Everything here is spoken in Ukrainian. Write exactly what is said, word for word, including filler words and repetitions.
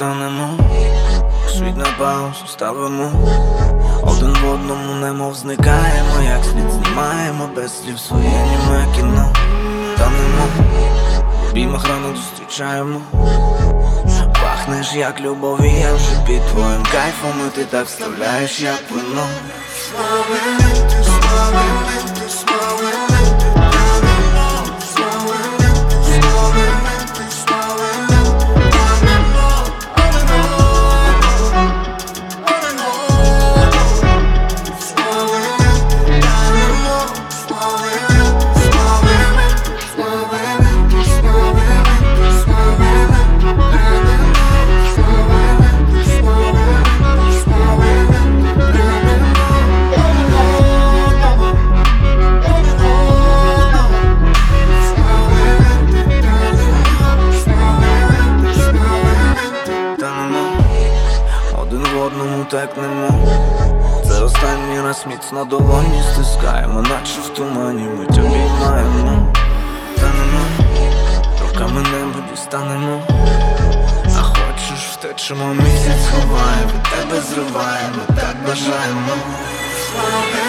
станемо, світ на паузу ставимо, один в одному немов зникаємо, як слід знімаємо без слів своє німе кіно. Танемо, в обіймах ранок зустрічаємо. Пахнеш як любов, і я вже під твоїм кайфом, і ти так вставляєш, як вино. Смалити, смалити, смалити. Один в одному текнемо. Це останній раз міцно долоні стискаємо, наче в тумані мить обіймаємо. Танемо, руками небо дістанемо. А хочеш втечемо, місяць ховає, від тебе зриваємо, так бажаємо.